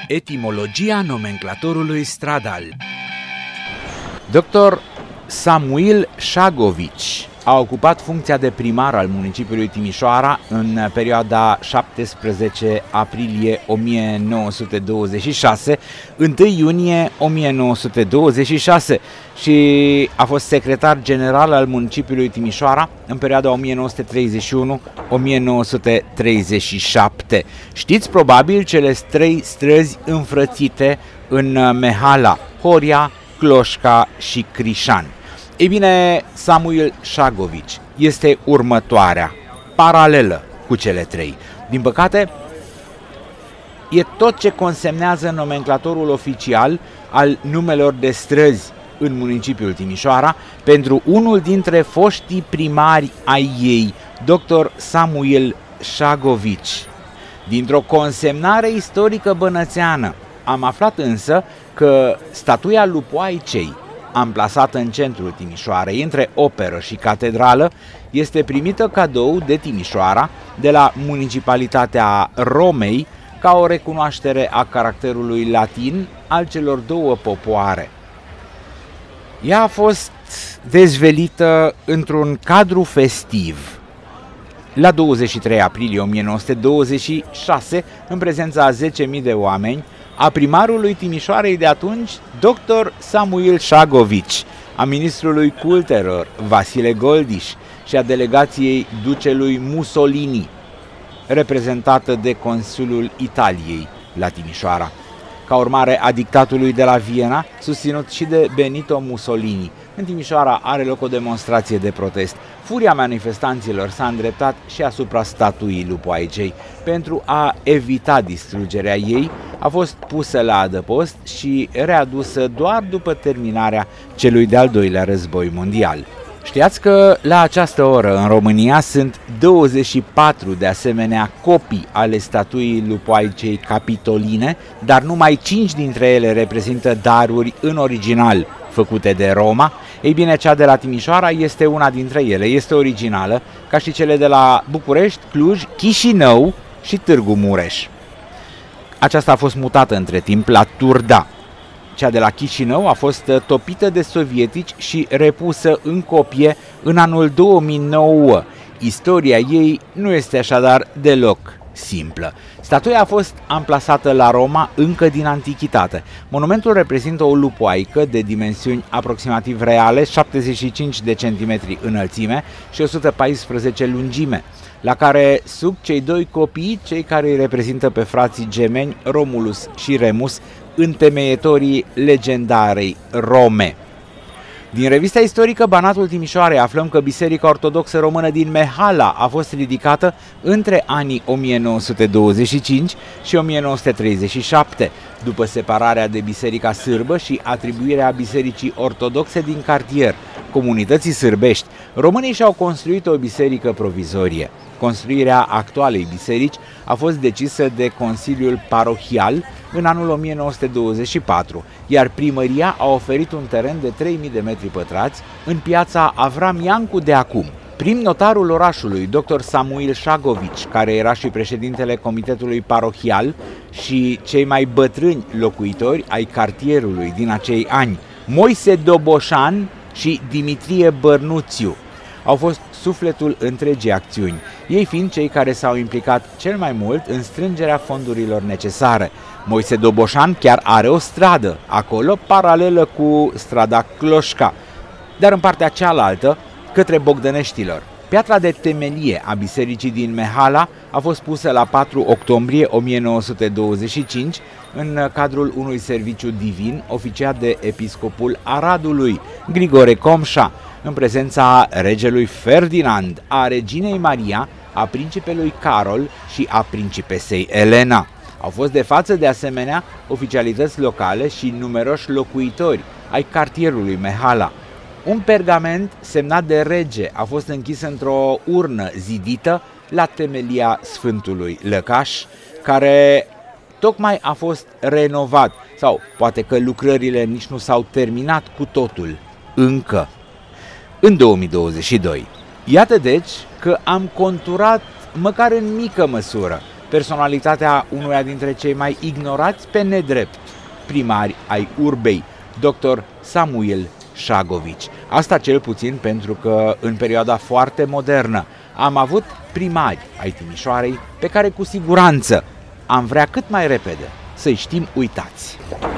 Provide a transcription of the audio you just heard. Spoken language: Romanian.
Etimologia nomenclatorului stradal. Dr. Samuil Șagovici a ocupat funcția de primar al municipiului Timișoara în perioada 17 aprilie 1926, 1 iunie 1926 și a fost secretar general al municipiului Timișoara în perioada 1931-1937. Știți probabil cele trei străzi înfrățite în Mehala: Horia, Cloșca și Crișan. Ei bine, Samuil Șagovici este următoarea, paralelă cu cele trei. Din păcate, e tot ce consemnează nomenclatorul oficial al numelor de străzi în municipiul Timișoara pentru unul dintre foștii primari ai ei, dr. Samuil Șagovici. Dintr-o consemnare istorică bănățeană am aflat însă că statuia Lupoaicei, amplasată în centrul Timișoarei, între operă și catedrală, este primită cadou de Timișoara de la municipalitatea Romei ca o recunoaștere a caracterului latin al celor două popoare. Ea a fost dezvelită într-un cadru festiv la 23 aprilie 1926, în prezența a 10.000 de oameni, a primarului Timișoarei de atunci, dr. Samuil Șagovici, a ministrului cultelor Vasile Goldiș și a delegației ducelui Mussolini, reprezentată de consulul Italiei la Timișoara. Ca urmare a dictatului de la Viena, susținut și de Benito Mussolini, în Timișoara are loc o demonstrație de protest. Furia manifestanților s-a îndreptat și asupra statuii Lupoaicei. Pentru a evita distrugerea ei, a fost pusă la adăpost și readusă doar după terminarea celui de-al doilea război mondial. Știați că la această oră în România sunt 24 de asemenea copii ale statuii Lupoaicei Capitoline, dar numai 5 dintre ele reprezintă daruri în original făcute de Roma. Ei bine, cea de la Timișoara este una dintre ele, este originală, ca și cele de la București, Cluj, Chișinău și Târgu Mureș. Aceasta a fost mutată între timp la Turda. Cea de la Chișinău a fost topită de sovietici și repusă în copie în anul 2009. Istoria ei nu este așadar deloc simplă. Statuia a fost amplasată la Roma încă din antichitate. Monumentul reprezintă o lupoaică de dimensiuni aproximativ reale, 75 de centimetri înălțime și 114 lungime, la care sub cei doi copii, cei care îi reprezintă pe frații gemeni Romulus și Remus, întemeietorii legendarei Rome. Din revista istorică Banatul Timișoarei aflăm că Biserica Ortodoxă Română din Mehala a fost ridicată între anii 1925 și 1937, după separarea de Biserica Sârbă și atribuirea Bisericii Ortodoxe din cartier comunității sârbești. Românii și-au construit o biserică provizorie. Construirea actualei biserici a fost decisă de Consiliul Parohial în anul 1924, iar primăria a oferit un teren de 3.000 de metri pătrați în piața Avram Iancu de acum. Prim-notarul orașului, dr. Samuil Șagovici, care era și președintele Comitetului Parohial, și cei mai bătrâni locuitori ai cartierului din acei ani, Moise Doboșan și Dimitrie Bărnuțiu, au fost sufletul întregii acțiuni, ei fiind cei care s-au implicat cel mai mult în strângerea fondurilor necesare. Moise Doboșan chiar are o stradă acolo, paralelă cu strada Cloșca, dar în partea cealaltă, către Bogdăneștilor. Piatra de temelie a bisericii din Mehala a fost pusă la 4 octombrie 1925 în cadrul unui serviciu divin oficiat de episcopul Aradului, Grigore Comșa, în prezența regelui Ferdinand, a reginei Maria, a principelui Carol și a principesei Elena. Au fost de față de asemenea oficialități locale și numeroși locuitori ai cartierului Mehala. Un pergament semnat de rege a fost închis într-o urnă zidită la temelia Sfântului Lăcaș, care tocmai a fost renovat, sau poate că lucrările nici nu s-au terminat cu totul încă, în 2022. Iată deci că am conturat, măcar în mică măsură, personalitatea unuia dintre cei mai ignorați pe nedrept primari ai urbei, dr. Samuel Șagovici. Asta cel puțin pentru că în perioada foarte modernă am avut primari ai Timișoarei pe care cu siguranță am vrea cât mai repede să-i știm uitați.